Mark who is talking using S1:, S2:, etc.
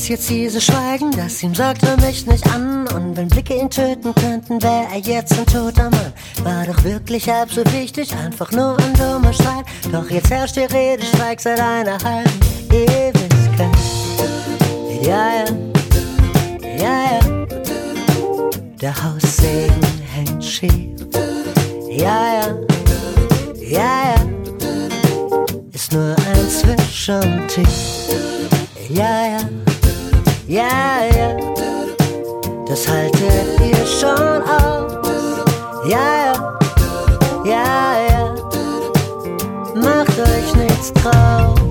S1: jetzt dieses Schweigen, das ihm sagt, hör mich nicht an. Und wenn Blicke ihn töten könnten, wär er jetzt ein toter Mann. War doch wirklich halb so wichtig, einfach nur ein dummer Streit. Doch jetzt herrscht der Redestreik seit einer halben Ewigkeit. Ja, ja, ja, ja. Der Haussegen hängt schief. Ja, ja, ja, ja. Ist nur ein Zwischentief. Ja, ja, ja, ja. Das haltet ihr schon aus. Ja, ja, ja, ja. Macht euch nichts draus.